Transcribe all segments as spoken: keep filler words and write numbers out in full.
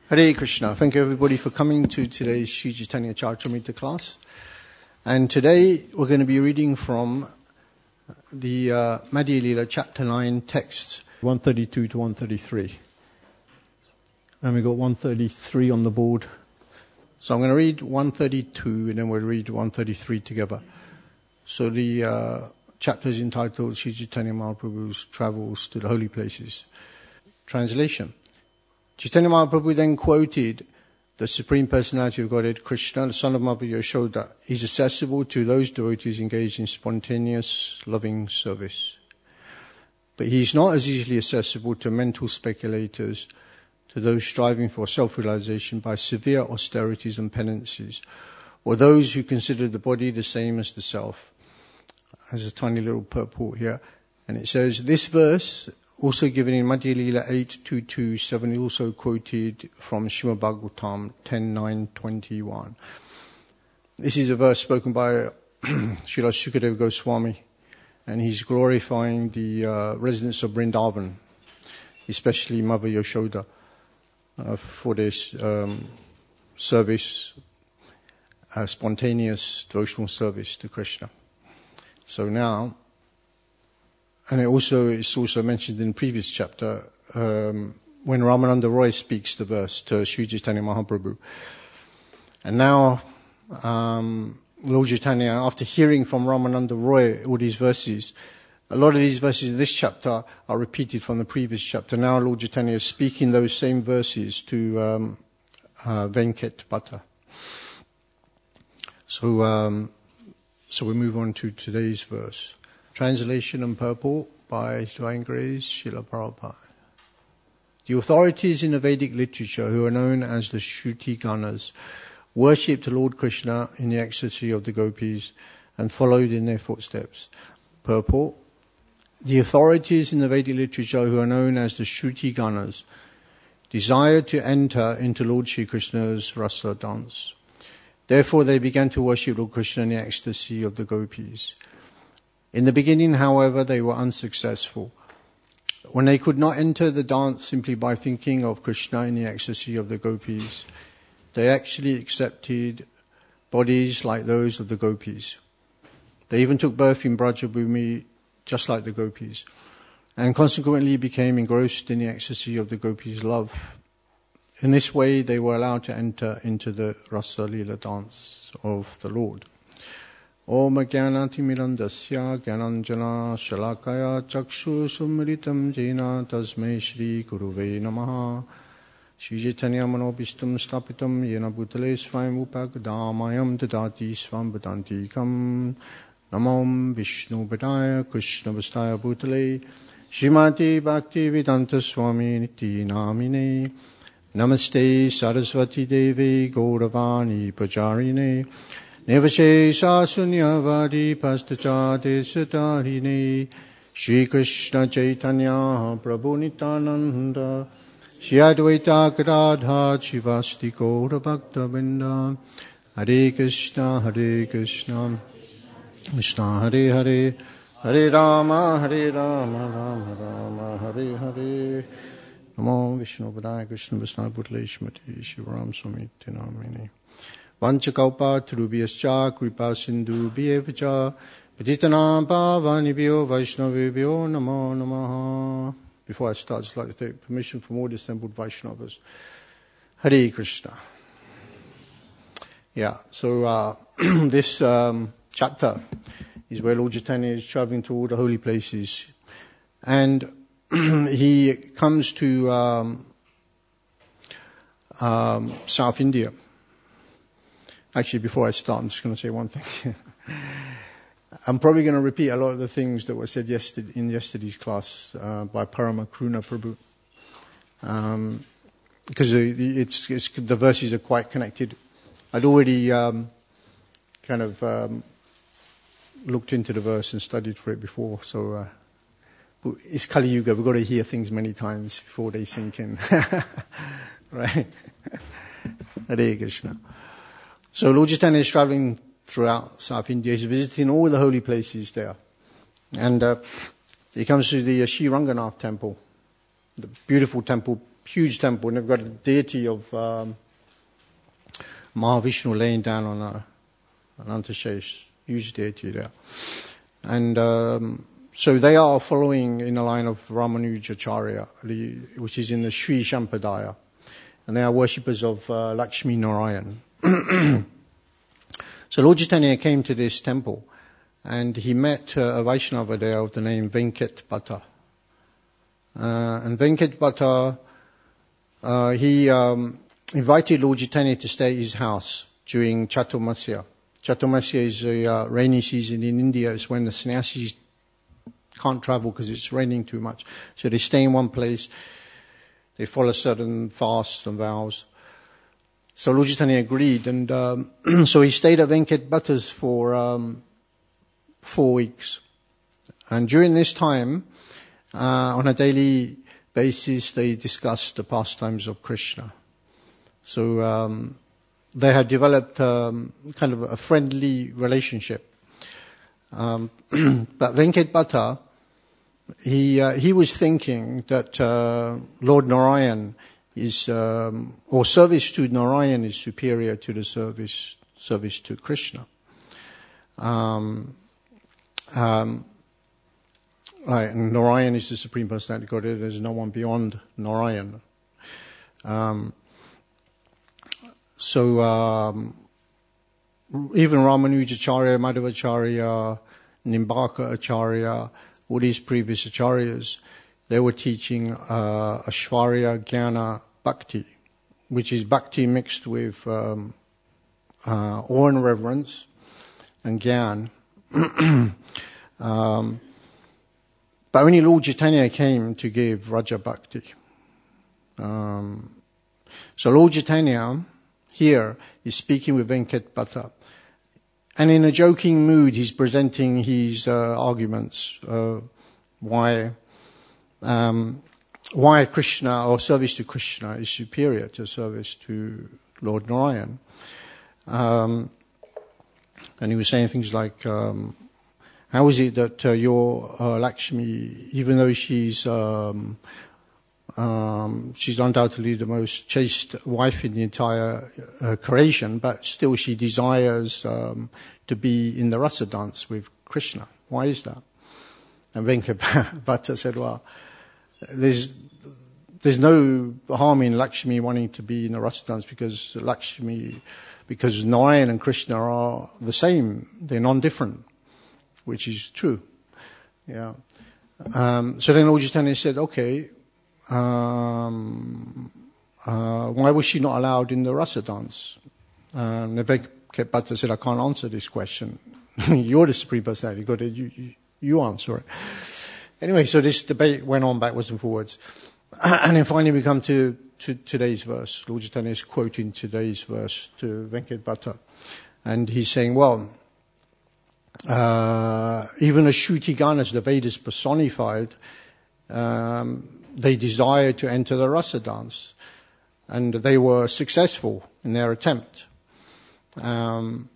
Hare Krishna. Thank you everybody for coming to today's Sri Chaitanya Charitamrita class. And today we're going to be reading from the uh, Madhya Lila chapter nine texts, one thirty-two to one thirty-three. And we've got one thirty-three on the board. So I'm going to read one thirty-two and then we'll read one thirty-three together. So the uh, chapter is entitled Sri Chaitanya Mahaprabhu's Travels to the Holy Places. Translation. Chaitanya Mahaprabhu then quoted the Supreme Personality of Godhead, Krishna, the son of Mother Yashoda. He's accessible to those devotees engaged in spontaneous, loving service. But he's not as easily accessible to mental speculators, to those striving for self-realization by severe austerities and penances, or those who consider the body the same as the self. There's a tiny little purport here. And it says, this verse, also given in Madhya Lila eight two two seven, also quoted from Srimad Bhagavatam ten nine twenty-one. This is a verse spoken by Srila Sukadeva Goswami, and he's glorifying the uh, residents of Vrindavan, especially Mother Yashoda, uh, for this um, service, uh, spontaneous devotional service to Krishna. So now, and it also it's also mentioned in the previous chapter um, when Ramananda Roy speaks the verse to Sri Chaitanya Mahaprabhu. And now um, Lord Chaitanya, after hearing from Ramananda Roy all these verses, a lot of these verses in this chapter are repeated from the previous chapter. Now Lord Chaitanya is speaking those same verses to um, uh, Venkat Bhatta. So, um, so we move on to today's verse. Translation and purport by His Divine Grace Srila Prabhupada. The authorities in the Vedic literature, who are known as the Shruti Ganas, worshipped Lord Krishna in the ecstasy of the gopis and followed in their footsteps. Purport. The authorities in the Vedic literature, who are known as the Shruti Ganas, desired to enter into Lord Shri Krishna's rasa dance. Therefore they began to worship Lord Krishna in the ecstasy of the gopis. In the beginning, however, they were unsuccessful. When they could not enter the dance simply by thinking of Krishna in the ecstasy of the gopis, they actually accepted bodies like those of the gopis. They even took birth in Brajabhumi just like the gopis, and consequently became engrossed in the ecstasy of the gopis' love. In this way, they were allowed to enter into the Rasa Lila dance of the Lord. Om Jnanati Mirandasya Jnananjana Shalakaya Chakshu Sumritam Jena Tasmai Shri Guruve Namaha Shri Chaitanya Manobishtam Stapitam Yena Bhutale Svayam Upagdamayam Dadati Svam Vedantikam Namom Vishnu Padaya Krishna Vastaya Bhutale Srimati Bhakti Vedanta Swami Niti Namine Namaste Saraswati Devi Gauravani Pajarine Nevashesha Sunyavadi Pastachade Satarine Shri Krishna Chaitanya Prabhu Nityananda Shri Advaita Gadadha Shivasti Gaura Bhakta Vrinda Hare Krishna Hare Krishna Krishna Hare Hare Hare Rama Hare Rama Rama Rama Hare Hare Namo Vishnu Padaya Krishna Vishnu Bhutale Shrimati Shivaram Swami Namine Vanchakalpa Trubhyascha Kripa Sindhu Bhyevcha Patitanam Pavanibhyo Vaishnavibhyo Namo Namaha. Before I start, I'd just like to take permission from all the assembled Vaishnavas. Hare Krishna. Yeah, so uh, this um, chapter is where Lord Chaitanya is traveling to all the holy places. And he comes to um, um, South India. Actually, before I start, I'm just going to say one thing. I'm probably going to repeat a lot of the things that were said yesterday, in yesterday's class uh, by Parama Kruna Prabhu. Um, because it's, it's, the verses are quite connected. I'd already um, kind of um, looked into the verse and studied for it before. So uh, it's Kali Yuga. We've got to hear things many times before they sink in. Right? Hare Krishna. So Lord Chaitanya is traveling throughout South India. He's visiting all the holy places there. And uh, he comes to the uh, Sri Ranganath temple, the beautiful temple huge temple, and they've got a deity of um, Mahavishnu laying down on a, an Antashesh, huge deity there. And um, so they are following in the line of Ramanujacharya, which is in the Sri Sampradaya. And they are worshippers of uh, Lakshmi Narayan. So Lord Chaitanya came to this temple, and he met uh, a Vaishnava there of the name Venkat Bhatta. Uh, and Venkat Bhatta, uh, he um, invited Lord Chaitanya to stay at his house during Chaturmasya. Chaturmasya is a uh, rainy season in India. It's when the sannyasis can't travel because it's raining too much. So they stay in one place. They follow certain fasts and vows. So Lord Chaitanya agreed, and um, so he stayed at Venkat Bhatta's for um, four weeks. And during this time, uh, on a daily basis, they discussed the pastimes of Krishna. So um, they had developed um, kind of a friendly relationship. Um, but Venkat Bhatta, he uh, he was thinking that uh, Lord Narayan is, um, or service to Narayan is superior to the service service to Krishna. Um, um, right, and Narayan is the Supreme Personality of Godhead. There's no one beyond Narayan. Um, so um, even Ramanujacharya, Madhavacharya, Nimbaka Acharya, all these previous acharyas, they were teaching uh, Aishwarya Jnana Bhakti, which is bhakti mixed with um, uh, awe and reverence and Gyan. um, but only Lord Chaitanya came to give Raja Bhakti. Um, so Lord Chaitanya here is speaking with Venkat Bhatta. And in a joking mood, he's presenting his uh, arguments, uh, why um, why Krishna or service to Krishna is superior to service to Lord Narayan. Um, and he was saying things like, um, how is it that uh, your uh, Lakshmi, even though she's um, um, she's undoubtedly the most chaste wife in the entire uh, creation, but still she desires um, to be in the rasa dance with Krishna. Why is that? And Venkat Bhatta said, well, there's there's no harm in Lakshmi wanting to be in the rasa dance because Lakshmi, because Narayan and Krishna are the same. They're non-different, which is true. Yeah. Um, so then Lord Chaitanya said, okay, um, uh, why was she not allowed in the rasa dance? And Venkat Bhatta said, I can't answer this question. You're the Supreme Personality. Go ahead, you, you, you answer it. Anyway, so this debate went on backwards and forwards. And then finally we come to, to today's verse. Lord Chaitanya is quoting today's verse to Venkat Bhatta. And he's saying, well, uh, even as Shruti Ganas, the Vedas personified, um, they desired to enter the rasa dance. And they were successful in their attempt. Um,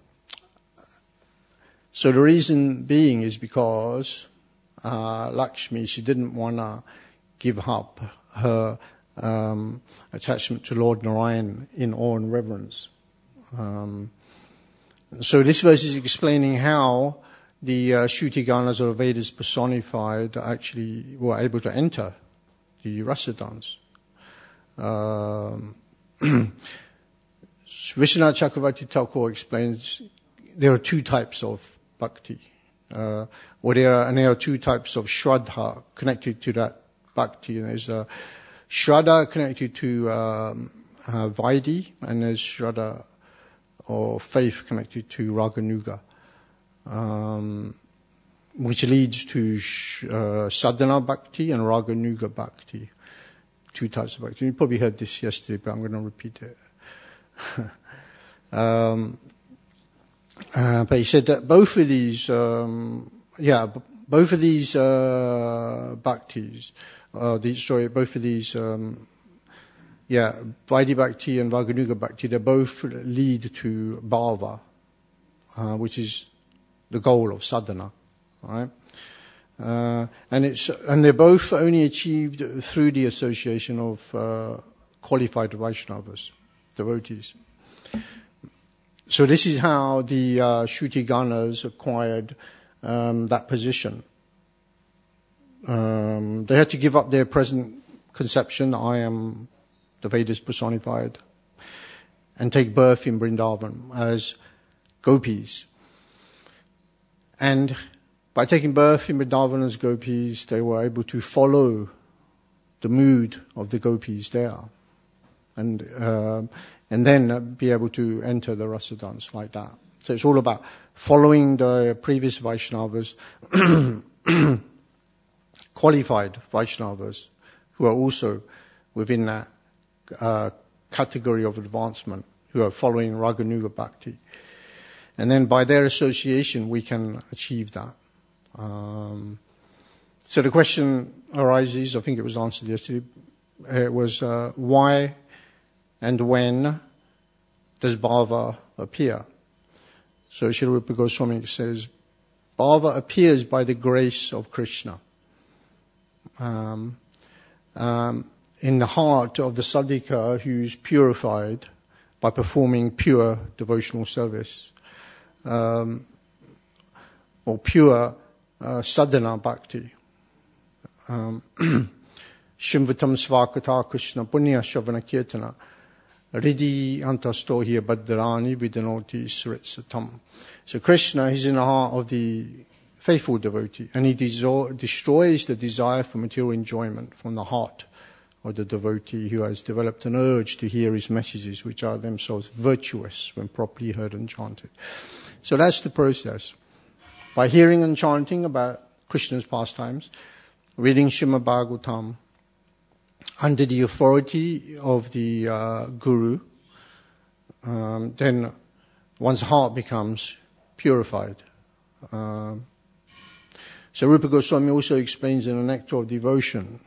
so the reason being is because uh, Lakshmi, she didn't want to give up her um, attachment to Lord Narayan in awe and reverence. Um, so this verse is explaining how the uh, Shruti Ganas or Vedas personified actually were able to enter the rasa dance. Um, Vishwanath Chakravarti Thakur explains there are two types of bhakti, uh, or there are, and there are two types of shraddha connected to that bhakti. And there's a shraddha connected to um, uh, Vaidhi, and there's shraddha or faith connected to Raganuga, um, which leads to sh- uh, sadhana bhakti and Raganuga bhakti. Two types of bhakti. You probably heard this yesterday, but I'm going to repeat it. um, uh, but he said that both of these, um, yeah, b- both of these uh, bhaktis, uh, these, sorry, both of these, um, yeah, Vaidhi bhakti and Raganuga bhakti, they both lead to bhava, uh, which is the goal of sadhana, right? Uh, and it's and they're both only achieved through the association of uh, qualified Vaishnavas, devotees. So this is how the uh, Shruti Ganas acquired um, that position. Um, they had to give up their present conception, I am the Vedas personified, and take birth in Vrindavan as gopis. And by taking birth in Vrindavan as gopis, they were able to follow the mood of the gopis there, and uh, and then be able to enter the rasa dance like that. So it's all about following the previous Vaishnavas, qualified Vaishnavas, who are also within that uh, category of advancement, who are following Raganuga Bhakti. And then by their association, we can achieve that. Um, so the question arises, I think it was answered yesterday, it was uh, why and when does bhava appear? So Srila Rupa Goswami says, bhava appears by the grace of Krishna. Um, um, in the heart of the sadhika who's purified by performing pure devotional service, um, or pure uh, sadhana bhakti. Um, Shimvatam svakata Krishna punya shavana kirtana ridi antastohya badrani vidanoti sritsatam. So Krishna is in the heart of the faithful devotee, and he deso- destroys the desire for material enjoyment from the heart of the devotee who has developed an urge to hear his messages, which are themselves virtuous when properly heard and chanted. So that's the process. By hearing and chanting about Krishna's pastimes, reading Srimad Bhagavatam, under the authority of the uh, Guru, um, then one's heart becomes purified. Um, so Rupa Goswami also explains in the Nectar of Devotion,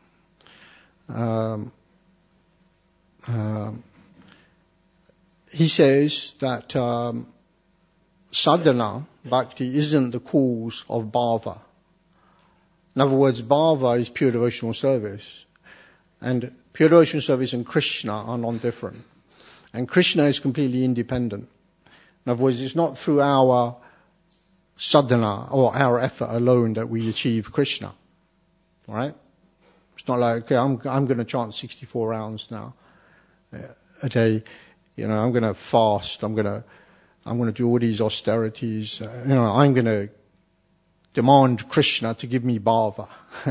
um, um, he says that um, sadhana, bhakti, isn't the cause of bhava. In other words, bhava is pure devotional service. And pure devotional service and Krishna are non-different. And Krishna is completely independent. In other words, it's not through our sadhana or our effort alone that we achieve Krishna. All right? It's not like, okay, I'm, I'm going to chant sixty-four rounds now a day. You know, I'm going to fast. I'm going to, I'm going to do all these austerities. Uh, you know, I'm going to demand Krishna to give me bhava.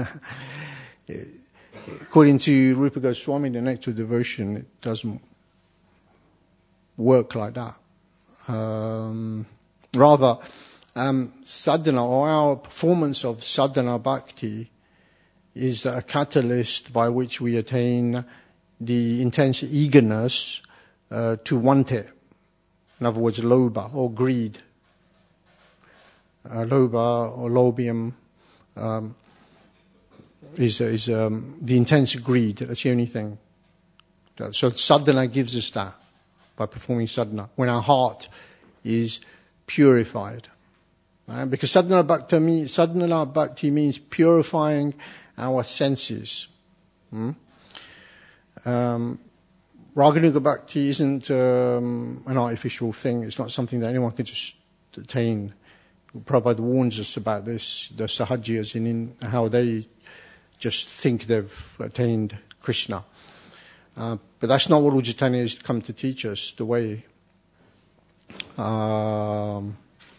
According to Rupa Goswami, the Nectar of Devotion, it doesn't work like that. Um, rather, um, sadhana, or our performance of sadhana bhakti, is a catalyst by which we attain the intense eagerness uh, to want it. In other words, lobha or greed. Uh, lobha or lobium um, is, is um, the intense greed. That's the only thing. So sadhana gives us that by performing sadhana, when our heart is purified. Right? Because sadhana bhakti, means, sadhana bhakti means purifying our senses. Hmm? Um, Raganuga Bhakti isn't um, an artificial thing. It's not something that anyone can just attain. Prabhupada warns us about this, the Sahajiyas, in, in how they just think they've attained Krishna. Uh, but that's not what Lord Chaitanya has come to teach us, the way. Um,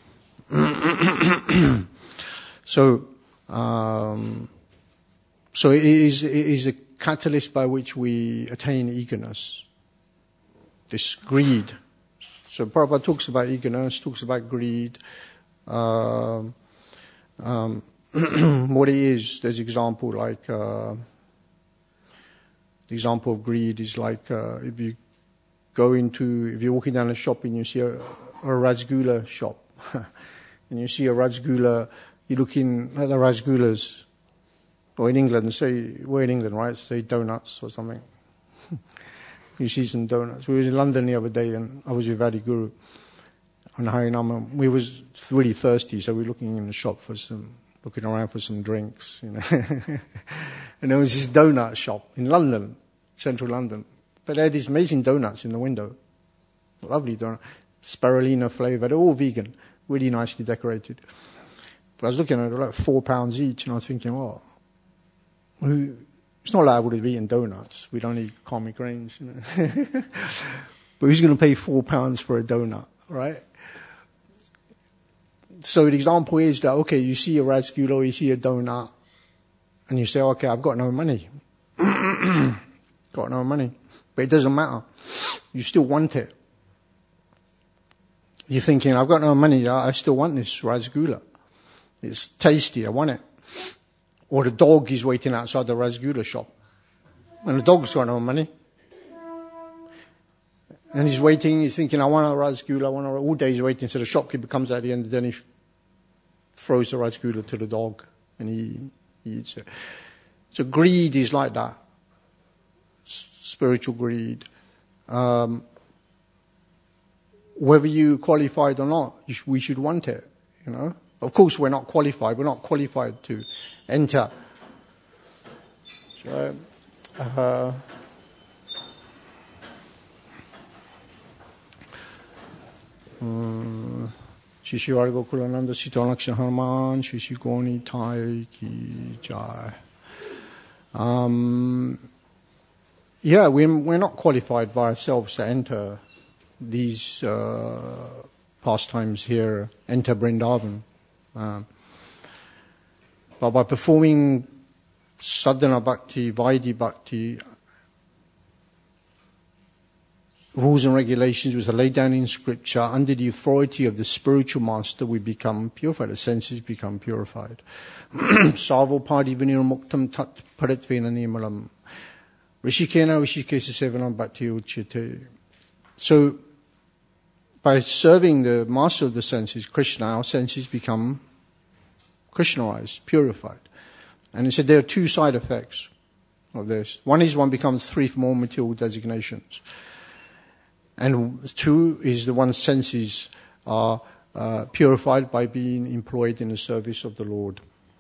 so, um, so it is, it is a catalyst by which we attain eagerness, this greed. So Prabhupada talks about eagerness, talks about greed. Um, um, what it is, there's example like, uh, the example of greed is like uh, if you go into, if you're walking down a shop and you see a, a Rasgula shop, and you see a Rasgula, you look in at the Rasgulas, or in England, say, we're in England, right? Say donuts or something. You see some donuts. We were in London the other day, and I was with Adi Guru on Harinama. We was really thirsty, so we were looking in the shop for some looking around for some drinks, you know. And there was this donut shop in London, central London. But they had these amazing donuts in the window. Lovely donut. Spirulina flavour. They're all vegan. Really nicely decorated. But I was looking at it, like four pounds each, and I was thinking, well, who, it's not like I would have eaten donuts. We don't eat karmic grains, you know. But who's going to pay four pounds for a donut, right? So the example is that, okay, you see a rasgulla, you see a donut, and you say, okay, I've got no money. Got no money. But it doesn't matter. You still want it. You're thinking, I've got no money, I still want this rasgulla. It's tasty, I want it. Or the dog is waiting outside the rasgulla shop. And the dog's got no money. And he's waiting, he's thinking, I want a rasgulla, I want a... All day he's waiting, so the shopkeeper comes at the end, and then he throws the rasgulla to the dog, and he, he eats it. So greed is like that. S- spiritual greed. Um, whether you qualified or not, you sh- we should want it, you know. Of course, we're not qualified. We're not qualified to enter. So, uh, Shri Shri Vara Gokulananda Sitalaksha Hanuman Shri Shri Goni Thai Ki Jai. Um, yeah, we're, we're not qualified by ourselves to enter these uh, pastimes here, enter Vrindavan. Uh, but by performing sadhana bhakti, vaidhi bhakti, rules and regulations which are laid down in scripture, under the authority of the spiritual master, we become purified. The senses become purified. Savo padi vinir muktam tat paritvena nimalam. Rishikena rishikesa sevanam bhakti uchyate. So, by serving the master of the senses, Krishna, our senses become Krishnaized, purified. And he said there are two side effects of this. One is one becomes free from all material designations. And two is the one's senses are uh, purified by being employed in the service of the Lord.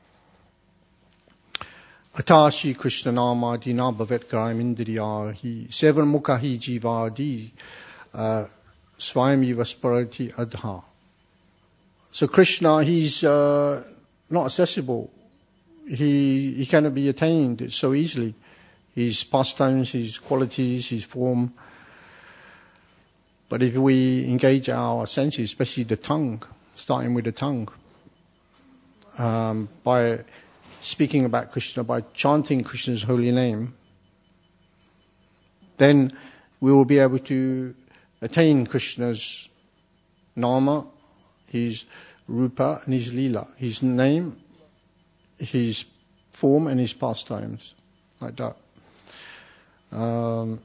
Atashi Krishna nama dina bhavet karam indriyahi sevan mukhahi jivadi swayam vasparati adha. So Krishna, he's uh, not accessible. He he cannot be attained so easily. His pastimes, his qualities, his form. But if we engage our senses, especially the tongue, starting with the tongue, um, by speaking about Krishna, by chanting Krishna's holy name, then we will be able to attain Krishna's nama, his rupa and his lila, his name, his form and his pastimes, like that. Um,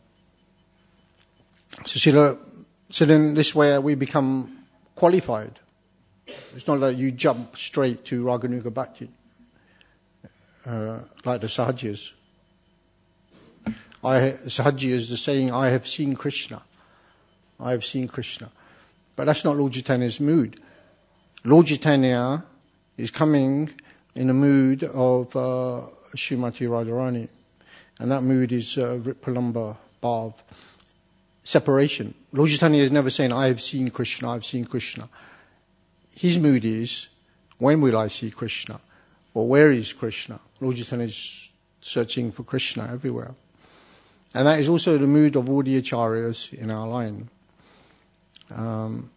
so Srila So then this way we become qualified. It's not like you jump straight to Raganuga Bhakti, uh, like the Sahajiyas. I, Sahajiyas are saying, I have seen Krishna. I have seen Krishna. But that's not Lord Chaitanya's mood. Lord Chaitanya is coming in a mood of uh, Srimati Radharani. And that mood is uh, Ripalamba Bhav. Separation. Lord Chaitanya is never saying, I have seen Krishna, I have seen Krishna. His mood is, when will I see Krishna? Or where is Krishna? Lord Chaitanya is searching for Krishna everywhere. And that is also the mood of all the acharyas in our line. Um,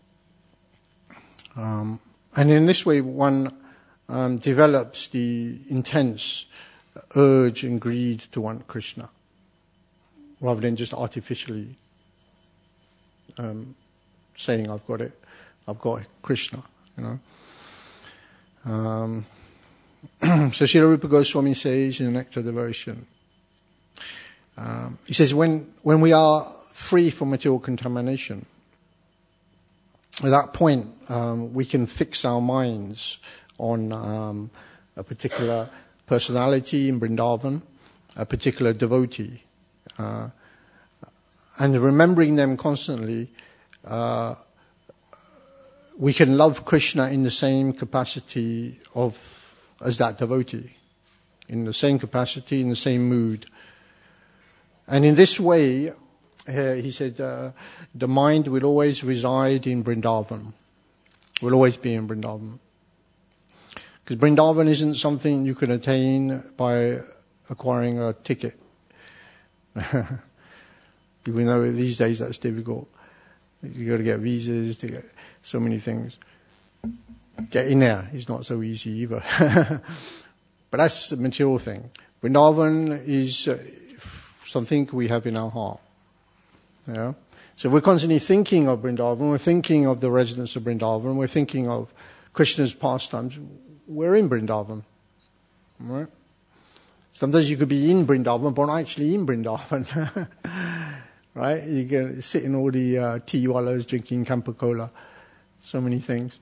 um, and in this way, one um, develops the intense urge and greed to want Krishna, rather than just artificially um, saying, I've got it, I've got Krishna, you know. Um, so Srila Rupa Goswami says in the Nectar Devotion, um, he says, when, when we are free from material contamination, at that point um, we can fix our minds on um, a particular personality in Vrindavan, a particular devotee. Uh, and remembering them constantly, uh, we can love Krishna in the same capacity of as that devotee, in the same capacity, in the same mood. And in this way, uh, he said, uh, the mind will always reside in Vrindavan, will always be in Vrindavan. Because Vrindavan isn't something you can attain by acquiring a ticket. Even though these days that's difficult. You've got to get visas to get so many things. Get in there is not so easy either. But that's a material thing. Vrindavan is uh, something we have in our heart. Yeah? So we're constantly thinking of Vrindavan, we're thinking of the residents of Vrindavan, we're thinking of Krishna's pastimes. We're in Vrindavan. Right? Sometimes you could be in Vrindavan, but not actually in Vrindavan. Right? You can sit in all the uh, tea wallas drinking Campa Cola. So many things.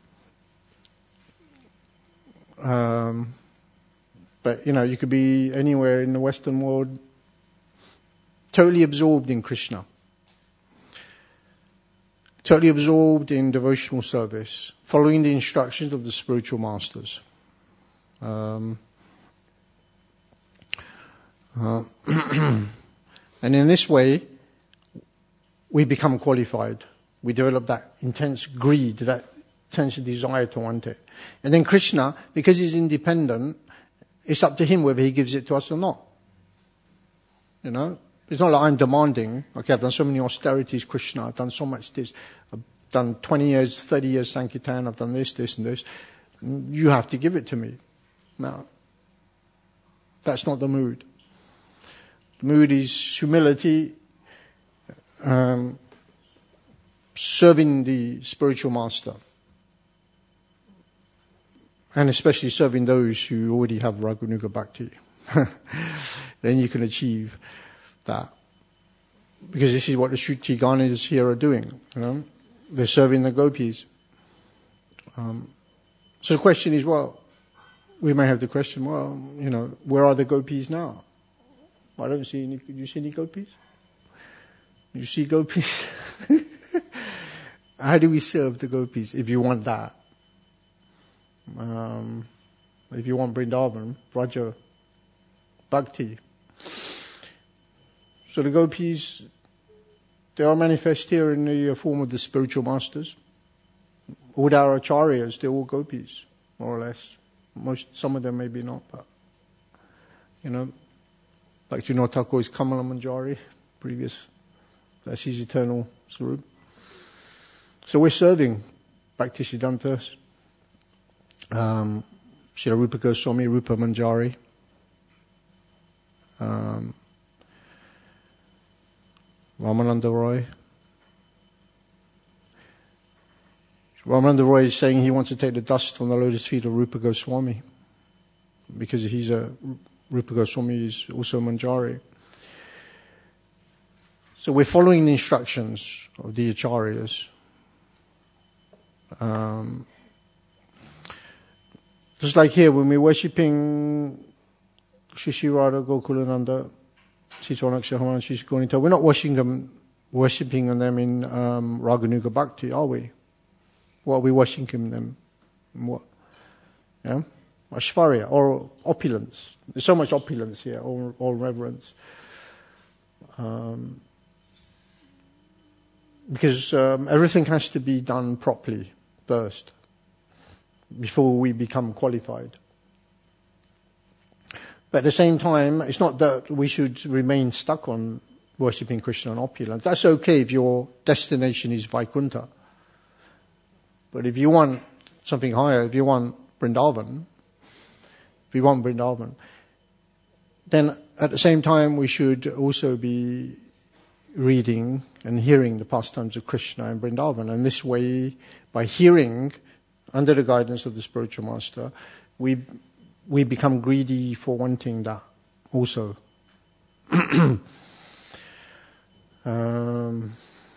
Um, but, you know, you could be anywhere in the Western world totally absorbed in Krishna. Totally absorbed in devotional service, following the instructions of the spiritual masters. Um, uh, and in this way, we become qualified. We develop that intense greed, that intense desire to want it. And then Krishna, because he's independent, it's up to him whether he gives it to us or not. You know? It's not like I'm demanding, okay, I've done so many austerities, Krishna, I've done so much this, I've done twenty years, thirty years Sankirtan, I've done this, this and this. You have to give it to me. No. That's not the mood. The mood is humility, um, serving the spiritual master. And especially serving those who already have Raganuga Bhakti. Then you can achieve that. Because this is what the Shruti Ganas here are doing. You know? They're serving the gopis. Um, so the question is, well, we may have the question, well, you know, where are the gopis now? I don't see any. Do you see any gopis? You see gopis? How do we serve the gopis if you want that? Um, if you want Vrindavan, Vraja, Bhakti. So the gopis, they are manifest here in the form of the spiritual masters. All our acharyas, they're all gopis, more or less. Most, some of them maybe not, but, you know, Bhaktivinoda Thakur is Kamala Manjari, previous, that's his eternal Swarup. So we're serving Bhaktisiddhanta, um, Srila Rupa Goswami, Rupa Manjari, um, Ramananda Roy. Ramananda Roy is saying he wants to take the dust from the lotus feet of Rupa Goswami because he's a Rupa Goswami is also Manjari. So we're following the instructions of the acharyas. Um, just like here, when we're worshipping Shri Shri Radha Gokulananda, Sri Swarnaksha Shri Gaunita, we're not worshipping them, worshipping them in um, Raganuga Bhakti, are we? What are we worshipping them? What? Yeah? Ashvarya, or opulence. There's so much opulence here, all, all reverence. Um, because um, everything has to be done properly first, before we become qualified. But at the same time, it's not that we should remain stuck on worshipping Krishna and opulence. That's okay if your destination is Vaikuntha. But if you want something higher, if you want Vrindavan, if you want Vrindavan, then at the same time we should also be reading and hearing the pastimes of Krishna and Vrindavan. And this way, by hearing, under the guidance of the spiritual master, we we become greedy for wanting that also. um,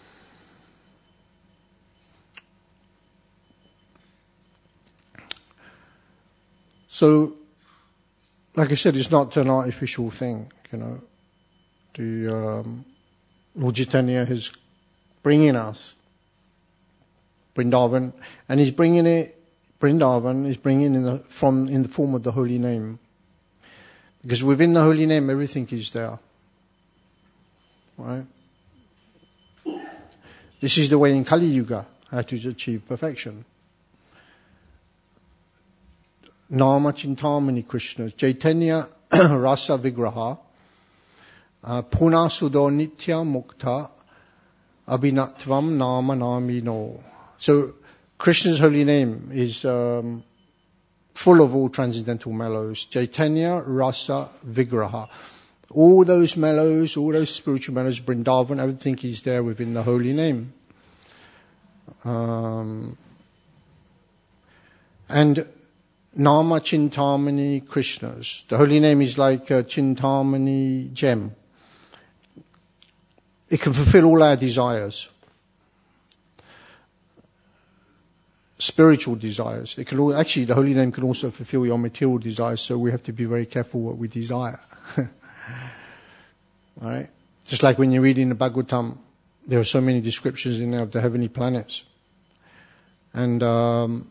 so, like I said, it's not an artificial thing, you know. The um, Lord Chaitanya is bringing us Vrindavan, and he's bringing it Vrindavan is bringing in the, from in the form of the holy name. Because within the holy name, everything is there. Right? This is the way in Kali Yuga, how to achieve perfection. Nama Chintamani Krishna, Chaitanya Rasa Vigraha, uh, Puna Sudo Nitya Mukta, Abhinatvam Nama Namino. So, Krishna's holy name is um, full of all transcendental mellows. Chaitanya Rasa Vigraha. All those mellows, all those spiritual mellows, Vrindavan, everything is there within the holy name. Um, and Nama Chintamani Krishnas. The holy name is like a Chintamani gem. It can fulfill all our desires. Spiritual desires. It can actually, the holy name can also fulfill your material desires, so we have to be very careful what we desire. Alright? Just like when you read in the Bhagavatam, there are so many descriptions in there of the heavenly planets. And, um,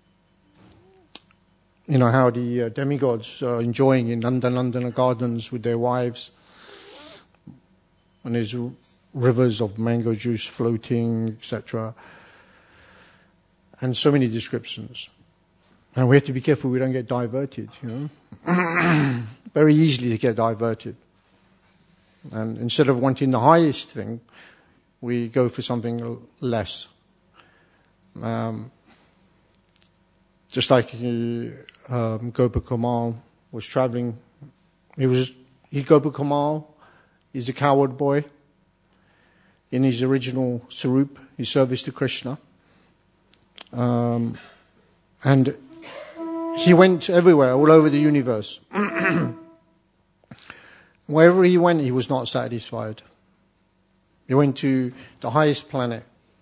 you know, how the uh, demigods are enjoying in Nandanandana gardens with their wives. And there's rivers of mango juice floating, et cetera. And so many descriptions. And we have to be careful we don't get diverted, you know. Very easily to get diverted. And instead of wanting the highest thing, we go for something less. Um, just like he, um, Gopakamal was traveling, he was he Gopakamal is a coward boy. In his original Sarup, his service to Krishna, um, and he went everywhere, all over the universe. Wherever he went, he was not satisfied. He went to the highest planet,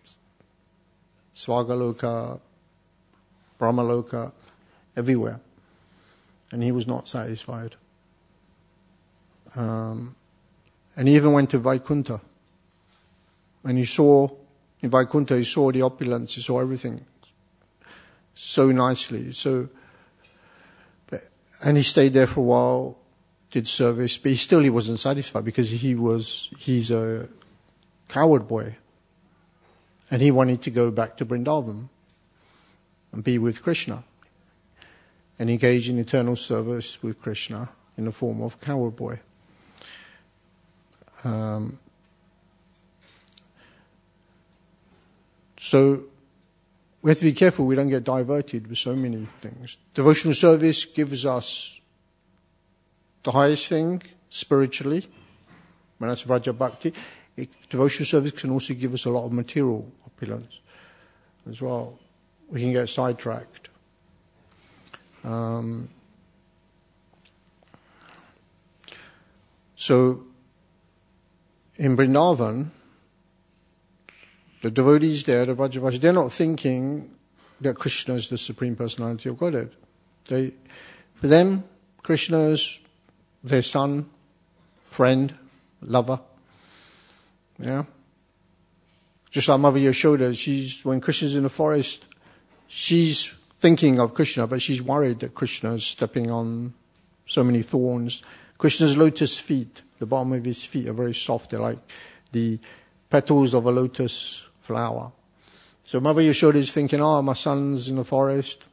Svagaloka, Brahmaloka, everywhere. And he was not satisfied. Um, and he even went to Vaikuntha. And he saw, in Vaikuntha, he saw the opulence, he saw everything so nicely. So, and he stayed there for a while, did service, but he still he wasn't satisfied because he was, he's a coward boy. And he wanted to go back to Vrindavan and be with Krishna and engage in eternal service with Krishna in the form of coward boy. Um, so we have to be careful we don't get diverted with so many things. Devotional service gives us the highest thing spiritually, when that's Vraja Bhakti. It, devotional service can also give us a lot of material opulence as well. We can get sidetracked. Um, so, in Vrindavan, the devotees there, the Vrajavasis, they're not thinking that Krishna is the Supreme Personality of Godhead. They, for them, Krishna is their son, friend, lover. Yeah. Just like Mother Yashoda, she's, when Krishna's in the forest, she's thinking of Krishna, but she's worried that Krishna is stepping on so many thorns. Krishna's lotus feet, the bottom of his feet are very soft. They're like the petals of a lotus flower. So Mother Yashoda is thinking, oh, my son's in the forest.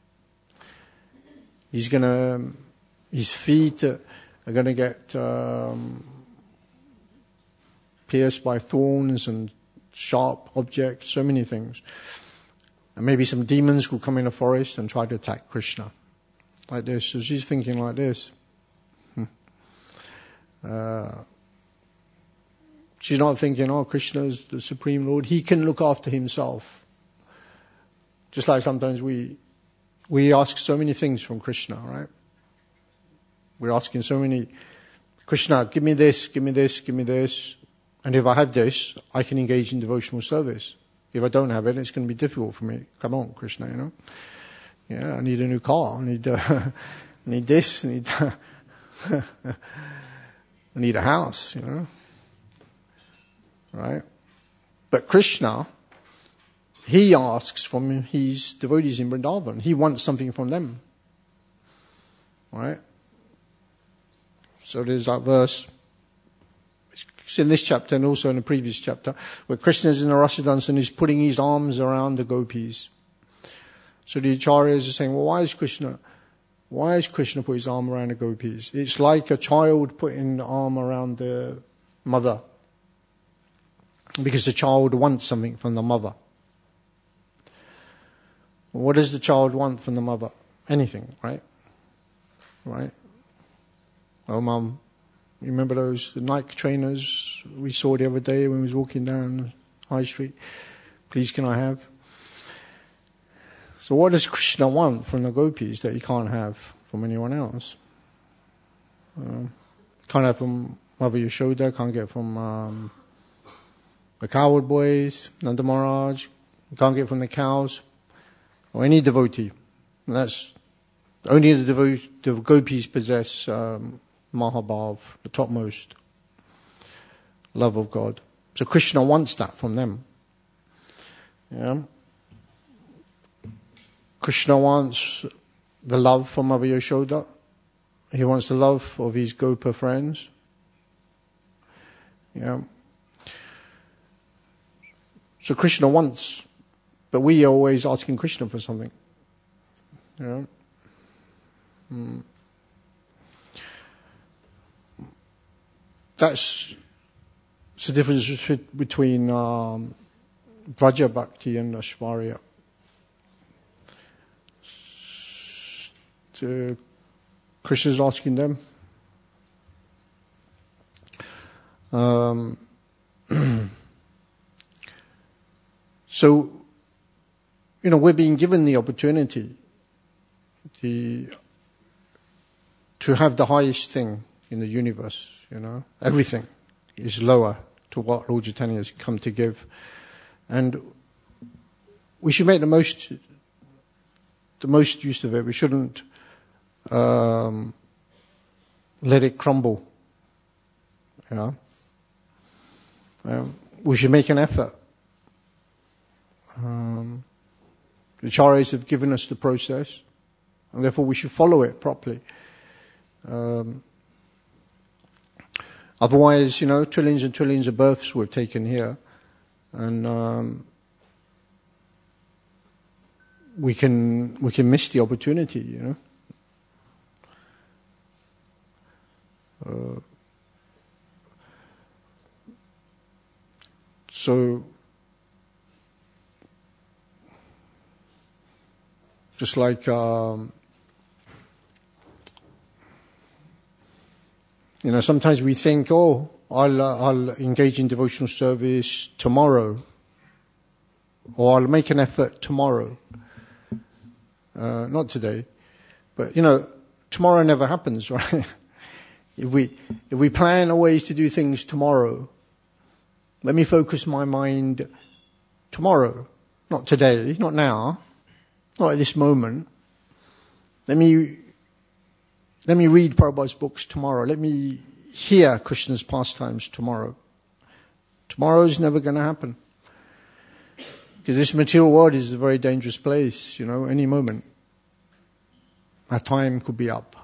He's gonna, his feet are going to get um, pierced by thorns and sharp objects, so many things. And maybe some demons will come in the forest and try to attack Krishna. Like this. So she's thinking like this. Hmm. Uh, she's not thinking, oh, Krishna is the Supreme Lord. He can look after himself. Just like sometimes we we ask so many things from Krishna, right? We're asking so many, Krishna, give me this, give me this, give me this. And if I have this, I can engage in devotional service. If I don't have it, it's going to be difficult for me. Come on, Krishna, you know. Yeah, I need a new car. I need, uh, I need this. I need, I need a house, you know. Right? But Krishna, he asks from his devotees in Vrindavan. He wants something from them. Right? So there's that verse. It's in this chapter and also in the previous chapter, where Krishna is in the Rasa dance and he's putting his arms around the gopis. So the acharyas are saying, well, why is Krishna, why is Krishna put his arm around the gopis? It's like a child putting the arm around the mother. Because the child wants something from the mother. What does the child want from the mother? Anything, right? Right? Oh, mum, you remember those Nike trainers we saw the other day when we was walking down High Street? Please, can I have? So what does Krishna want from the gopis that he can't have from anyone else? Uh, can't have from Mother Yashoda, can't get from um, the cowherd boys, Nanda Maharaj, can't get from the cows, or any devotee. And that's only the, devo- the gopis possess um, Mahabhav, the topmost love of God. So Krishna wants that from them. Yeah. Krishna wants the love from Mother Yashoda. He wants the love of his Gopa friends. Yeah. So Krishna wants, but we are always asking Krishna for something. Yeah. Mm. That's the difference between um, Vraja Bhakti and Ashvarya. So Krishna's asking them. Um, so, you know, we're being given the opportunity the, to have the highest thing in the universe, you know. Everything is lower to what Lord Chaitanya has come to give. And we should make the most, the most use of it. We shouldn't um, let it crumble, you know. Um, we should make an effort. Um, the acharyas have given us the process, and therefore we should follow it properly. Um, otherwise, you know, trillions and trillions of births we've taken here, and um, we can we can miss the opportunity, you know. Uh, so, just like um, you know, sometimes we think, oh, I'll uh, I'll engage in devotional service tomorrow, or I'll make an effort tomorrow. Uh, not today, but you know, tomorrow never happens, right? If we if we plan always to do things tomorrow, let me focus my mind tomorrow, not today, not now, not at this moment. Let me let me read Prabhupada's books tomorrow. Let me hear Krishna's pastimes tomorrow. Tomorrow is never going to happen. Because this material world is a very dangerous place, you know, any moment. Our time could be up.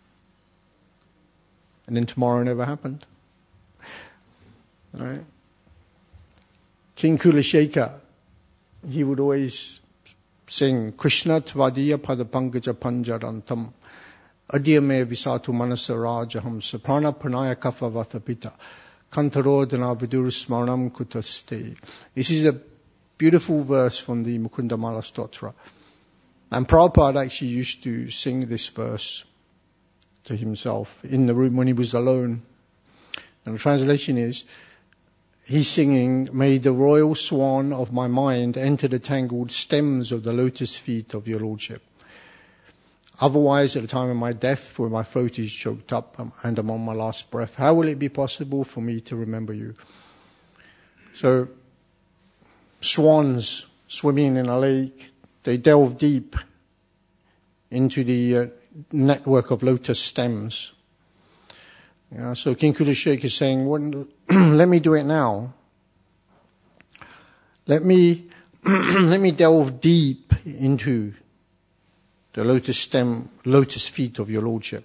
And then tomorrow never happened. Right? King Kulashekar, he would always sing, Krishna tvadiya padapankaja panjarantam adiyame visatu manasa rajaham saprana pranaya kafa vatapita kantarodana vidur smaranam kutaste. This is a beautiful verse from the Mukunda Mala Stotra. And Prabhupada actually used to sing this verse to himself in the room when he was alone. And the translation is, he's singing, may the royal swan of my mind enter the tangled stems of the lotus feet of your lordship. Otherwise, at the time of my death, where my throat is choked up and I'm on my last breath, how will it be possible for me to remember you? So, swans swimming in a lake, they delve deep into the uh, network of lotus stems. Yeah, so King Kulashekar is saying, well, let me do it now. Let me let me delve deep into the lotus stem, lotus feet of your Lordship.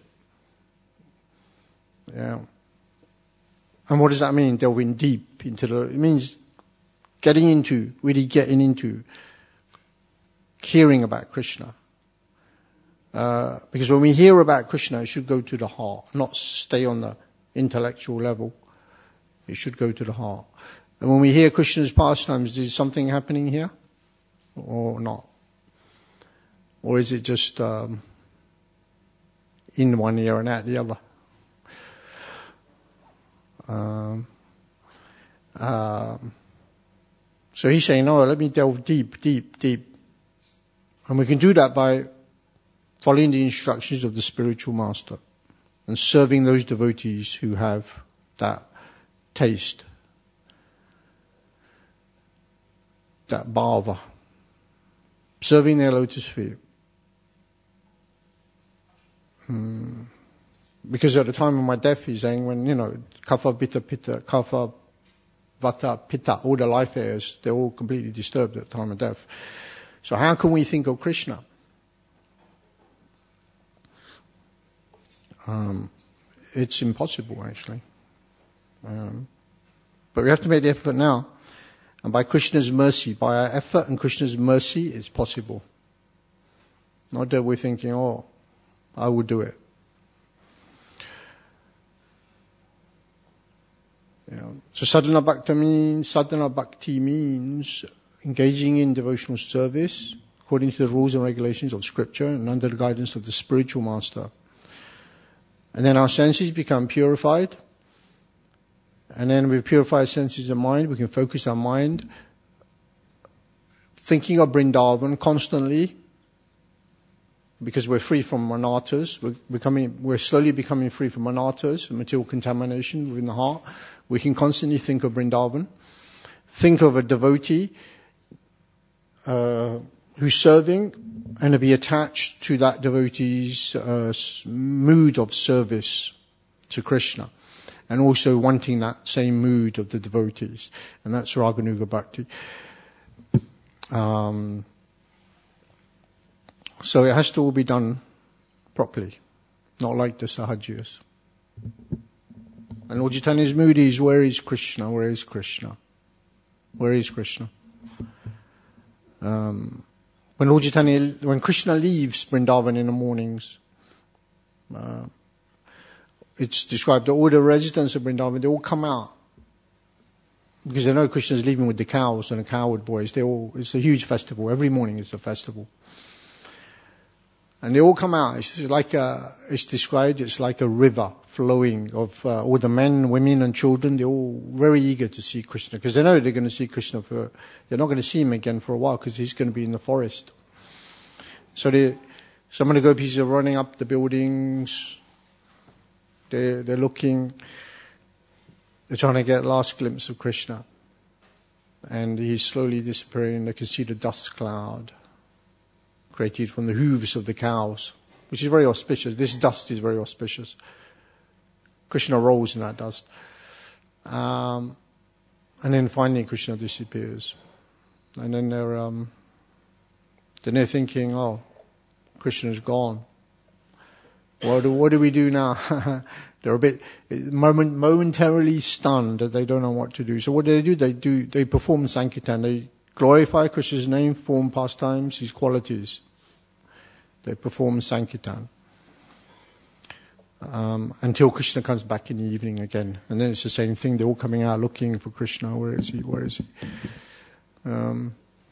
Yeah. And what does that mean, delving deep into the, it means getting into, really getting into hearing about Krishna. Uh, because when we hear about Krishna, it should go to the heart, not stay on the intellectual level. It should go to the heart. And when we hear Krishna's pastimes, is something happening here or not? Or is it just um, in one ear and out the other? Um, um, so he's saying, no, let me delve deep, deep, deep. And we can do that by following the instructions of the spiritual master and serving those devotees who have that taste, that bhava, serving their lotus feet. Hmm. Because at the time of my death, he's saying, when, you know, kapha, pitta, pitta, kapha, vata, pitta, all the life airs, they're all completely disturbed at the time of death. So how can we think of Krishna? Um, it's impossible, actually. Um, but we have to make the effort now. And by Krishna's mercy, by our effort and Krishna's mercy, it's possible. Not that we're thinking, oh, I will do it. You know, so sadhana bhakti means, sadhana bhakti means engaging in devotional service according to the rules and regulations of Scripture and under the guidance of the spiritual master. And then our senses become purified. And then with purified senses of mind, we can focus our mind thinking of Vrindavan constantly, because we're free from anarthas. We're becoming, we're slowly becoming free from anarthas, material contamination within the heart. We can constantly think of Vrindavan. Think of a devotee uh, who's serving, and to be attached to that devotee's uh, mood of service to Krishna, and also wanting that same mood of the devotees. And that's Raganuga Bhakti. Um, so it has to all be done properly, not like the Sahajiyas. And Lord Chaitanya's mood is, where is Krishna? Where is Krishna? Where is Krishna? Um, when Lord Chaitanya, when Krishna leaves Vrindavan in the mornings, uh, it's described that all the residents of Vrindavan, they all come out. Because they know Krishna's leaving with the cows and the cowherd boys. They all, it's a huge festival. Every morning it's a festival. And they all come out. It's like a, it's described, it's like a river flowing of uh, all the men, women and children. They're all very eager to see Krishna, because they know they're going to see Krishna for, they're not going to see him again for a while, because he's going to be in the forest. So they, some of the gopis are running up the buildings. They're, they're looking, they're trying to get a last glimpse of Krishna. And he's slowly disappearing. They can see the dust cloud created from the hooves of the cows, which is very auspicious. This dust is very auspicious. Krishna rolls in that dust. Um, and then finally Krishna disappears. And then they're, um, then they're thinking, oh, Krishna's gone. What do, what do we do now? They're a bit moment, momentarily stunned that they don't know what to do. So what do they do? They do, they perform Sankirtan. They glorify Krishna's name, form, pastimes, his qualities. They perform Sankirtan. Um, until Krishna comes back in the evening again. And then it's the same thing. They're all coming out looking for Krishna. Where is he? Where is he? Um,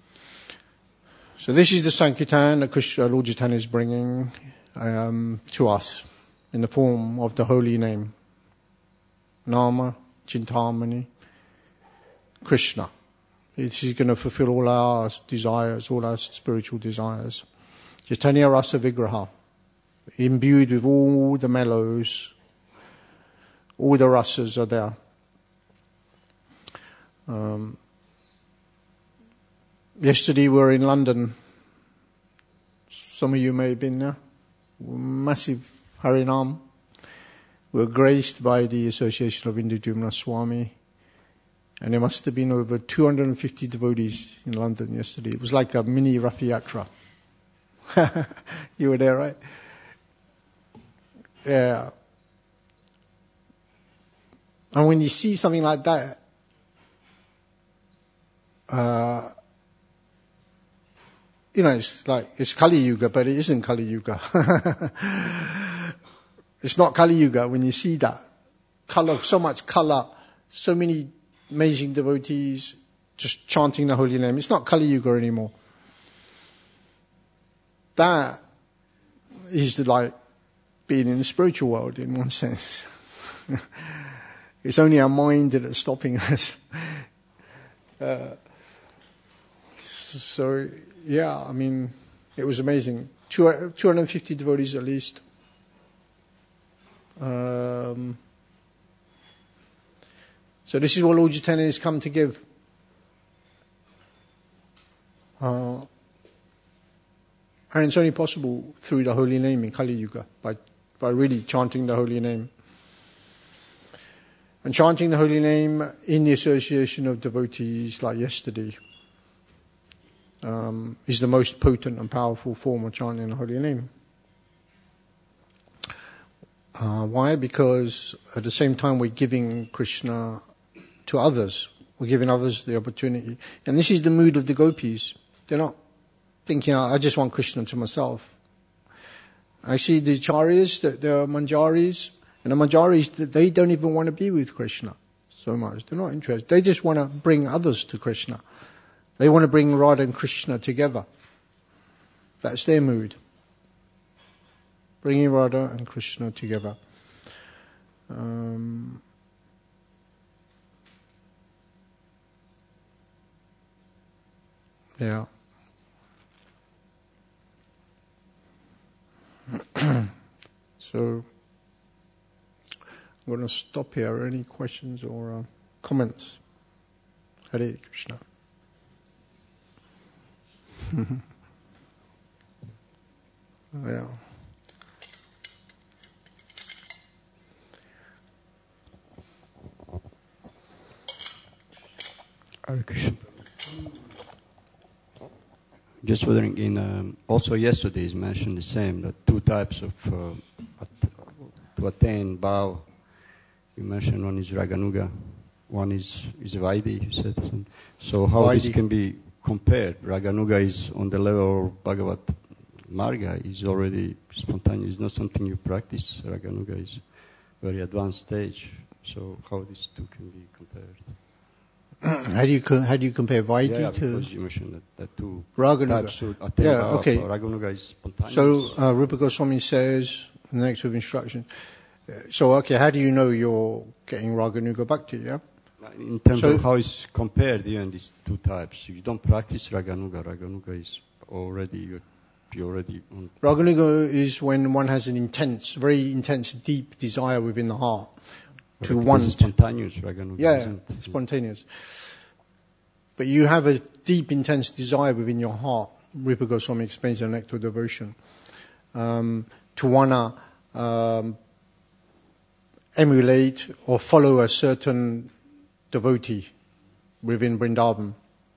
so this is the Sankirtan that Krishna, Lord Chaitanya is bringing um, to us in the form of the holy name. Nama, Chintamani, Krishna. This is going to fulfill all our desires, all our spiritual desires. Chaitanya Rasa Vigraha, imbued with all the mellows, all the rasas are there. Um, yesterday we were in London. Some of you may have been there. Massive Harinam. We were graced by the Association of Indujumna Swami And there must have been over two hundred fifty devotees in London yesterday. It was like a mini Rath Yatra. You were there, right? Yeah. And when you see something like that, uh, you know, it's like, it's Kali Yuga, but it isn't Kali Yuga. It's not Kali Yuga when you see that. Color, so much color, so many amazing devotees just chanting the holy name. It's not Kali Yuga anymore. That is like being in the spiritual world in one sense. It's only our mind that's stopping us. Uh, so, yeah, I mean, it was amazing. two hundred fifty devotees at least. Um, so this is what Lord Chaitanya has come to give. Uh, and it's only possible through the holy name in Kali Yuga, by, by really chanting the holy name. And chanting the holy name in the association of devotees like yesterday um, is the most potent and powerful form of chanting the holy name. Uh, why? Because at the same time we're giving Krishna to others. We're giving others the opportunity. And this is the mood of the gopis. They're not thinking, I just want Krishna to myself. Actually, the acharyas, the, the manjaris, and the manjaris, they don't even want to be with Krishna so much. They're not interested. They just want to bring others to Krishna. They want to bring Radha and Krishna together. That's their mood. Bringing Radha and Krishna together. Um, yeah. So, I'm going to stop here. Any questions or uh, comments? Hare Krishna. Yeah. Hare Krishna. Just wondering, in um, also yesterday is mentioned the same, that two types of uh, at, to attain bhav. You mentioned one is Raganuga, one is is Vaidhi. You said so. How Vaidhi. This can be compared? Raganuga is on the level of Bhagavat Marga. Is already spontaneous. It's not something you practice. Raganuga is very advanced stage. So how these two can be compared? How do you co- how do you compare Vaidhi yeah, yeah, to because you mentioned that, that two Raganuga? types to attain Yeah, bhav. okay. So Raganuga is spontaneous. So uh, Rupa Goswami says in the next of instruction. Uh, so okay, how do you know you're getting Raganuga Bhakti? Yeah. In terms So- of how it's compared, even these two types, you don't practice Raganuga. Raganuga is already you're, you're already on. Raganuga is when one has an intense, very intense, deep desire within the heart to This want. is spontaneous Raganuga. Yeah, isn't it? spontaneous. But you have a deep, intense desire within your heart. Rupa Goswami explains in Nectar of Devotion um, to wanna um, emulate or follow a certain devotee within Vrindavan.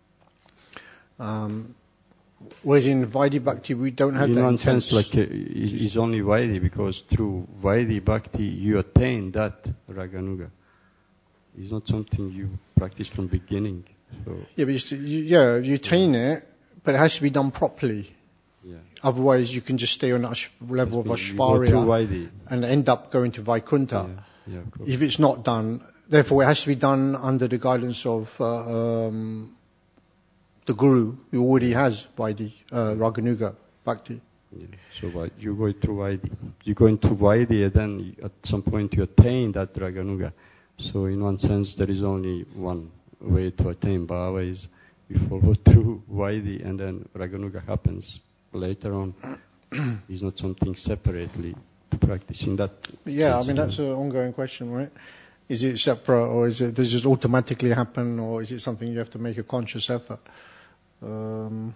Um, whereas in Vaidhi Bhakti we don't have in that one intense. sense, like uh, it's it's only Vaidhi, because through Vaidhi Bhakti you attain that Raganuga. It's not something you practice from beginning. So Yeah, but you, you- yeah, you attain it, but it has to be done properly. yeah. Otherwise, you can just stay on that ash- level of You go through Ashvarya Vaidhi. and end up going to Vaikuntha. Yeah, yeah, of course. If it's not done, therefore it has to be done under the guidance of uh, um, the Guru, who already has Vaidhi, uh, Raganuga Bhakti. Yeah. So but you go through Vaidhi. You go into Vaidhi, and then you- at some point you attain that Raganuga. So in one sense, there is only one way to attain bhava, is you follow through Vaidhi, and then Raganuga happens later on. It's not something separately to practice in that. Yeah, I sense, mean, that's an ongoing question, right? Is it separate, or is it, does it just automatically happen, or is it something you have to make a conscious effort? Um,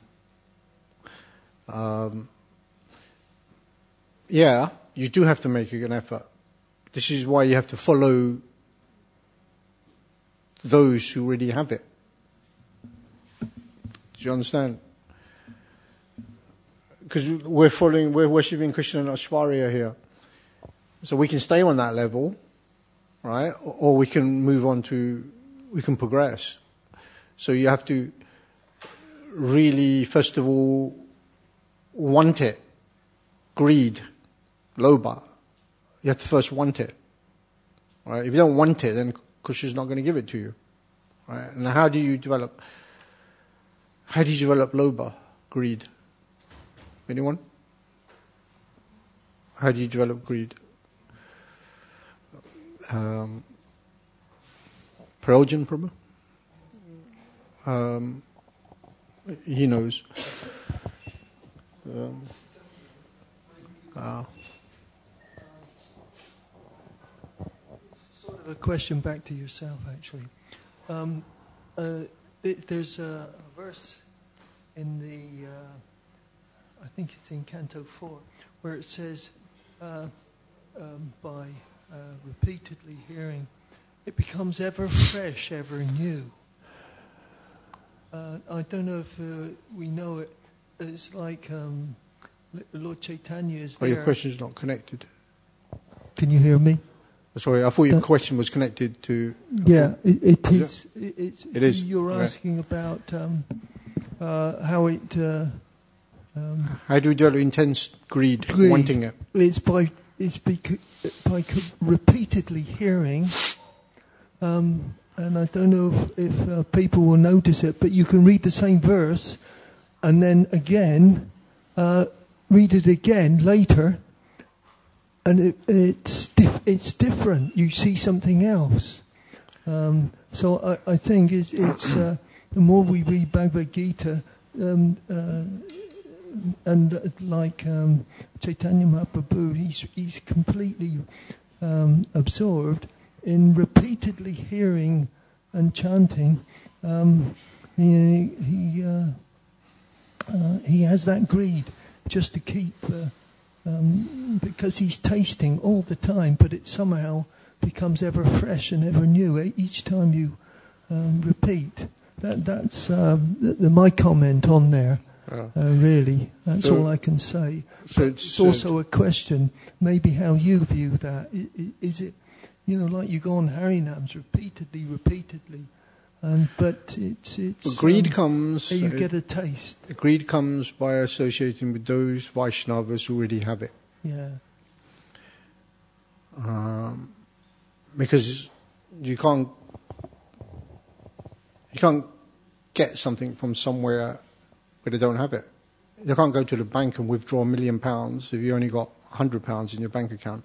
um, yeah, you do have to make an effort. This is why you have to follow those who already have it. Do you understand? Because we're following, we're worshipping Krishna and Aishwarya here. So we can stay on that level, right? Or we can move on to, we can progress. So you have to really, first of all, want it. Greed, lobha. You have to first want it. Right? If you don't want it, then Krishna's not going to give it to you. Right? And how do you develop, how do you develop lobha, greed? Anyone? How do you develop greed? Um, Prayojan Prabhu? Um, he knows. Um, uh, sort of a question back to yourself, actually. Um, uh, it, there's a, a verse in the, uh, I think it's in Canto four, where it says, uh, um, by uh, repeatedly hearing, it becomes ever fresh, ever new. Uh, I don't know if uh, we know it. It's like um, Lord Chaitanya is oh, there. your question is not connected. Can you hear me? Sorry, I thought your Uh, question was connected to... Yeah, it, it Is is. It, it's, It is, You're right. asking about um, uh, how it... Uh, um, How do we develop intense greed, Greed. wanting it? it's by it's bec- by co- repeatedly hearing, um, and I don't know if, if uh, people will notice it, but you can read the same verse, and then again, uh, read it again later, and it, it's dif- it's different. You see something else. Um, so I, I think it's, it's uh, the more we read Bhagavad Gita, um, uh, and uh, like um, Chaitanya Mahaprabhu, he's he's completely um, absorbed in repeatedly hearing and chanting. Um, he he, uh, uh, he has that greed just to keep, uh, um, because he's tasting all the time, but it somehow becomes ever fresh and ever new eh, each time you um, repeat. That that's um, the, the, my comment on there. Uh, Uh, really, that's So- all I can say. so But it's, it's also a question, maybe how you view that. I- i- Is it, you know, like you go on Harinams repeatedly, repeatedly, and but it's it's Well, greed um, comes. you uh, get a taste. greed comes by associating with those Vaishnavas who already have it, Yeah, um, because you can't you can't get something from somewhere where they don't have it. You can't go to the bank and withdraw a million pounds if you only got a hundred pounds in your bank account.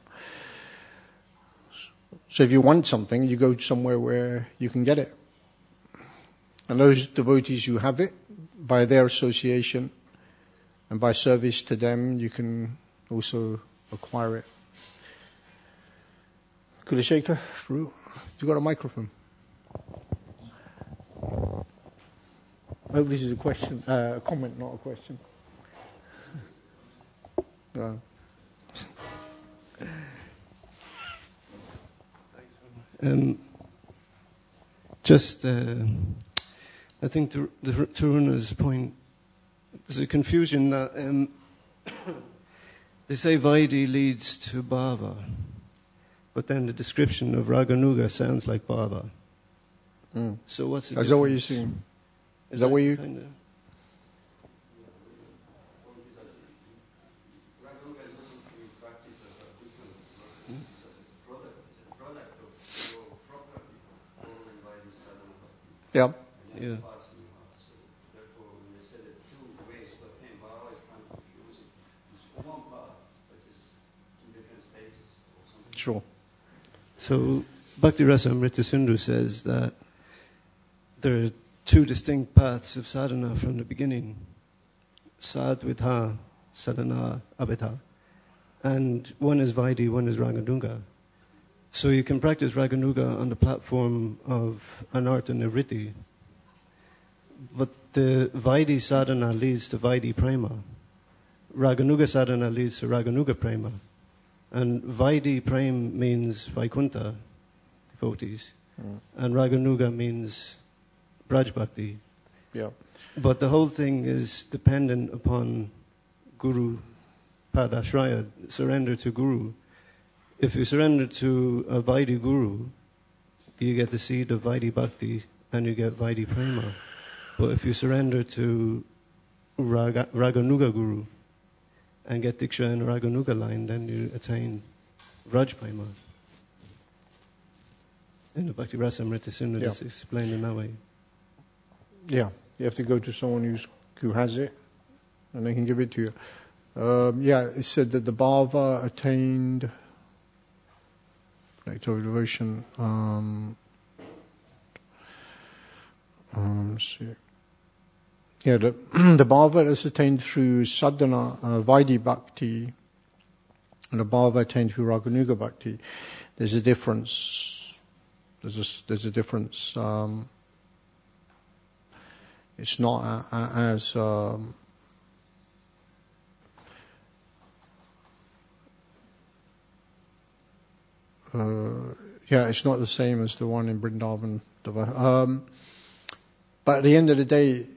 So if you want something, you go somewhere where you can get it. And those devotees who have it, by their association and by service to them, you can also acquire it. Kulashekar, you got a microphone? I hope this is a question, uh, a comment, not a question. No. Um, just, uh, I think to, the, to Runa's point, there's a confusion that um, they say Vaidhi leads to Bhava, but then the description of Raganuga sounds like Bhava. Mm. So what's the Is that what you're difference? saying? Is that what you... Kind of, Yeah. yeah. Sure. So Bhakti Rasa Amrita Sindhu says that there are two distinct paths of sadhana from the beginning. Sadvidha, sadhana, abhidha. And one is Vaidhi, one is Raganuga. So you can practice Raganuga on the platform of Anartha Nivritti. But the Vaidhi sadhana leads to Vaidhi prema. Raganuga sadhana leads to Raganuga prema. And Vaidhi prema means Vaikuntha devotees. Mm. and Raganuga means Braj Bhakti. Yeah. But the whole thing is dependent upon Guru Padashraya, surrender to Guru. If you surrender to a Vaidhi Guru, you get the seed of Vaidhi Bhakti and you get Vaidhi Prema. But if you surrender to Raga, Raganuga Guru and get Diksha in Raganuga line, then you attain Vraj Prema. In the Bhakti Rasamrita Sindhu, Yeah. it's explained in that way. Yeah, you have to go to someone who's, who has it, and they can give it to you. Um, yeah, it said that the Bhava attained nectar devotion. Um, um, let's see. Yeah, the, the Bhava is attained through sadhana, uh, Vaidhi Bhakti, and the Bhava attained through Raganuga Bhakti. There's a difference. There's a, there's a difference. Um, It's not a, a, as um, uh, yeah, it's not the same as the one in Vrindavan. Um, but at the end of the day,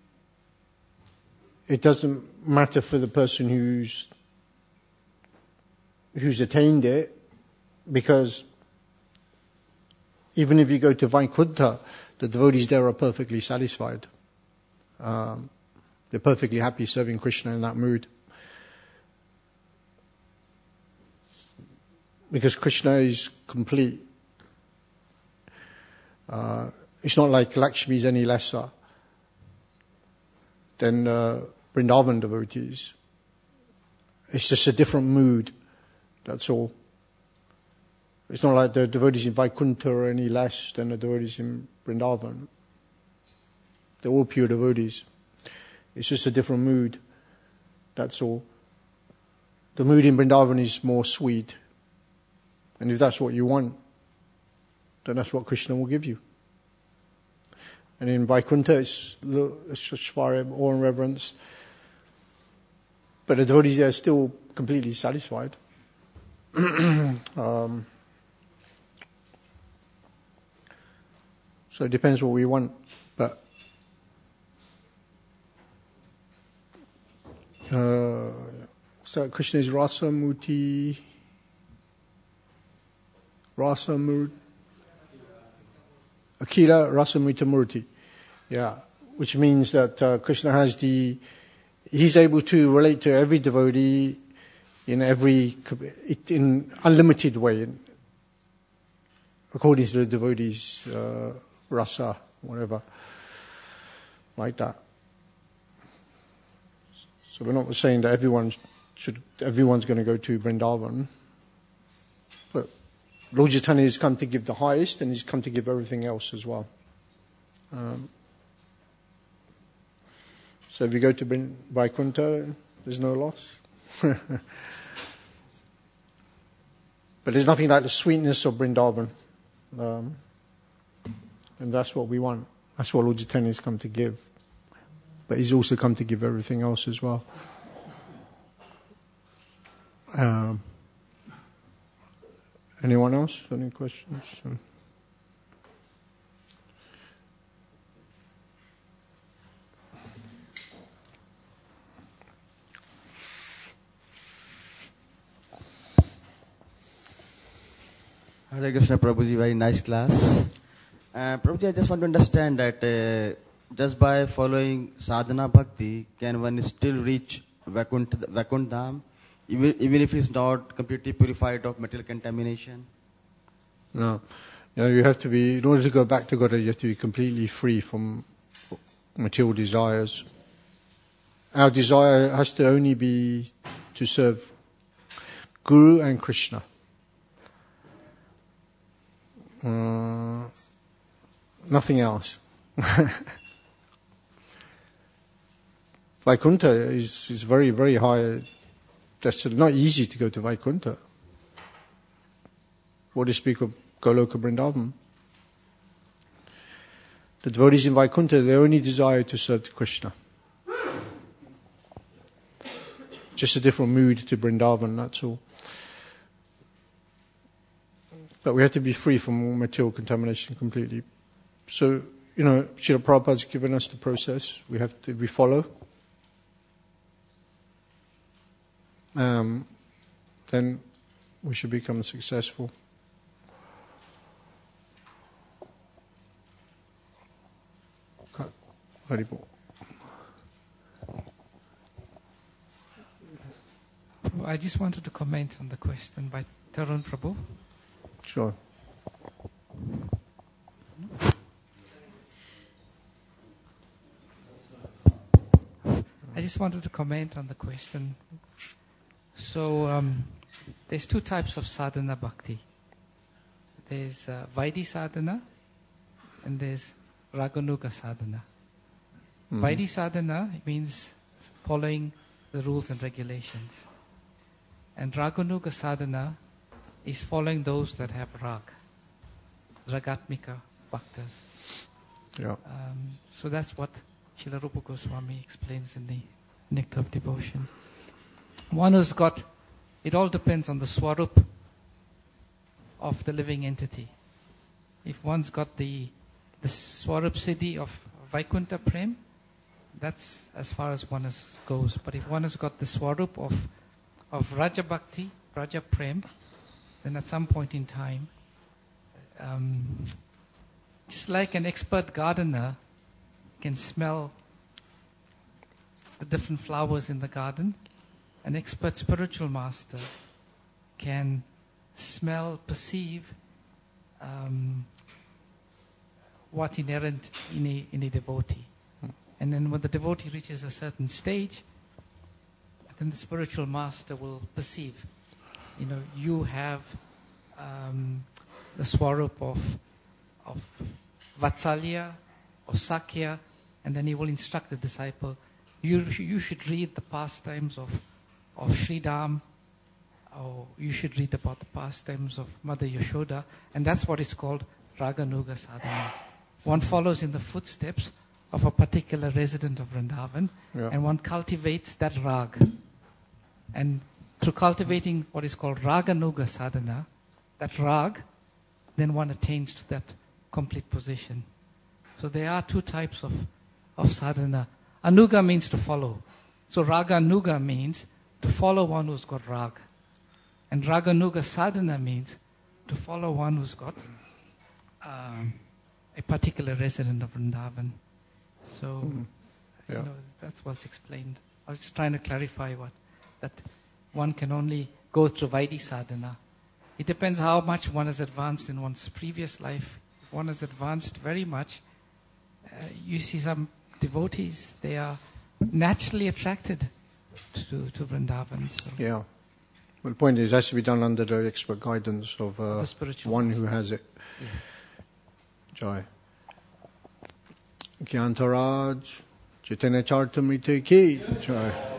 it doesn't matter for the person who's who's attained it, because even if you go to Vaikuntha, the devotees there are perfectly satisfied. Um, they're perfectly happy serving Krishna in that mood. Because Krishna is complete. Uh, it's not like Lakshmi is any lesser than uh, Vrindavan devotees. It's just a different mood, that's all. It's not like the devotees in Vaikuntha are any less than the devotees in Vrindavan. They're all pure devotees. It's just a different mood, that's all. The mood in Vrindavan is more sweet. And if that's what you want, then that's what Krishna will give you. And in Vaikuntha, it's, it's just far awe and reverence. But the devotees are still completely satisfied. um, so it depends what we want. But uh, so Krishna is Rasa Murti. Rasa Murti. Akila Rasamrita Murti. Yeah. Which means that uh, Krishna has the, he's able to relate to every devotee in every, in unlimited way, according to the devotee's uh, rasa, whatever, like that. So we're not saying that everyone should, everyone's going to go to Vrindavan, but Lord Chaitanya has come to give the highest, and he's come to give everything else as well. Um, so if you go to Vaikuntha, there's no loss. But there's nothing like the sweetness of Vrindavan. Um, and that's what we want. That's what Lord Chaitanya has come to give. But he's also come to give everything else as well. Um, anyone else? Any questions? Um, Hare Krishna, Prabhuji, very nice class. Uh, Prabhuji, I just want to understand that uh, just by following sadhana bhakti, can one still reach Vaikuntha, Vaikuntha Dham, even, even if he's not completely purified of material contamination? No. You know, you have to be, in order to go back to God, you have to be completely free from material desires. Our desire has to only be to serve Guru and Krishna. Uh, nothing else. Vaikuntha is, is very, very high. That's not easy to go to Vaikuntha. What do you speak of Goloka Vrindavan? The devotees in Vaikuntha, they only desire to serve to Krishna. Just a different mood to Vrindavan, that's all. But we have to be free from all material contamination completely. So, you know, Srila Prabhupada's given us the process. We have to, we follow. Um, then we should become successful. Haribol. I just wanted to comment on the question by Tarun Prabhu. Sure. I just wanted to comment on the question. So, um, there's two types of sadhana bhakti. There's uh, Vaidhi sadhana and there's Raganuga sadhana. Mm-hmm. Vaidhi sadhana means following the rules and regulations. And Raganuga sadhana is following those that have rag, ragatmika bhaktas. Yeah. Um, so that's what Srila Rupa Goswami explains in the Nectar of Devotion. One who's got, it all depends on the swarup of the living entity. If one's got the the swarup siddhi of Vaikuntha Prem, that's as far as one is, goes. But if one has got the swarup of of Raja Bhakti, Raja Prem, then at some point in time, um, just like an expert gardener can smell the different flowers in the garden, an expert spiritual master can smell, perceive um, what's inherent in a, in a devotee. And then when the devotee reaches a certain stage, then the spiritual master will perceive, you know, you have um, the swarup of, of Vatsalya, of Sakya, and then he will instruct the disciple, you, you should read the pastimes of, of Sridham, or you should read about the pastimes of Mother Yashoda, and that's what is called Raganuga sadhana. One follows in the footsteps of a particular resident of Vrindavan, Yeah. and one cultivates that rag. And through cultivating what is called Raganuga sadhana, that rag, then one attains to that complete position. So there are two types of, of sadhana. Anuga means to follow. So Raganuga means to follow one who's got rag. And Raganuga sadhana means to follow one who's got um, a particular resident of Vrindavan. So, Mm. Yeah. you know, that's what's explained. I was just trying to clarify what, that one can only go through Vaidhi sadhana. It depends how much one has advanced in one's previous life. If one has advanced very much, uh, you see some devotees, they are naturally attracted to, to Vrindavan. So. Yeah. Well, the point is, it has to be done under the expert guidance of uh, The spiritual one master. who has it. Yes. Jai. Gyantaraj, Chaitanya Charitamrita ki Jai.